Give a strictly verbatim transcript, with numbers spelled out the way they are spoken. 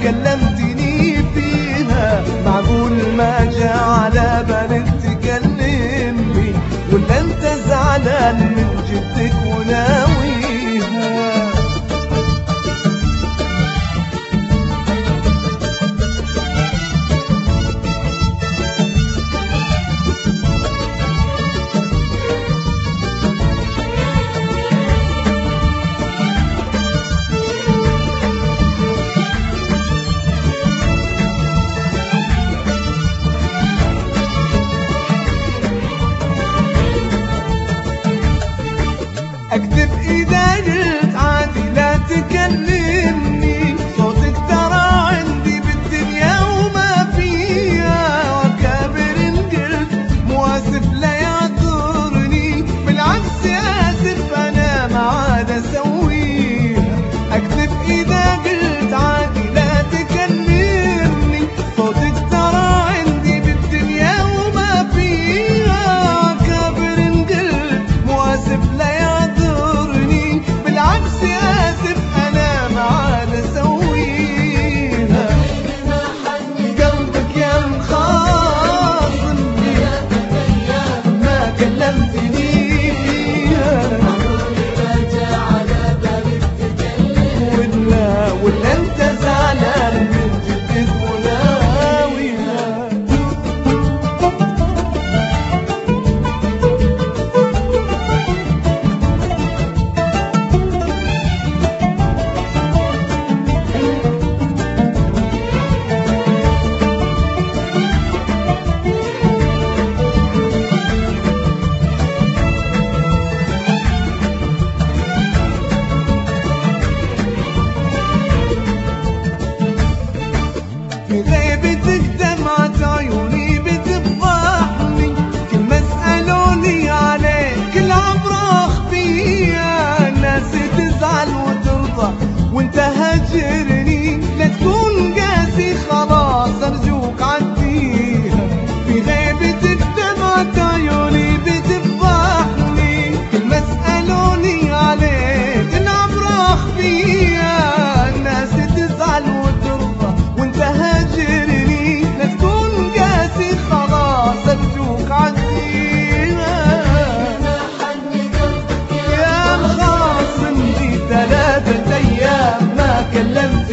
كلمتني فيها، معقول ما جا على بالك تكلمني، ولا انت زعلان من جدك وناويها؟ اكتب اذا قلت عادي لا تكلمني، صوتك ترى عندي بالدنيا وما فيها، وكابر ان قلت مو اسف لا يعذرني، بالعكس اسف انا ما عاد اسويها. اكتب اذا قلت عادي لا تكلمني، صوتك ترى عندي بالدنيا وما فيها، وكابر ان قلت مو اسف لا يعذرني، بالعكس آسف أنا ما عاد أسويها. قلبك يا مخاصمني ما كلمتني فيها، ولا ولا أنت زعلان من جدك وناويها؟ في غيبتك دمعة عيوني بتفضحني، كل ما سألوني عليك العبرة أخفيها، الناس تزعل وترضى وانت هاجرني، لا تكون قاسي خلاص أرجوك عديها. في غيبتك دمعة عيوني بتفضحني، كل ما سألوني عليك العبرة أخفيها، الناس تزعل وترضى وانت هاجرني، لا تكون قاسي خلاص ارجوك عديها. يا مخاصمني ثلاثة ايام ما كلمت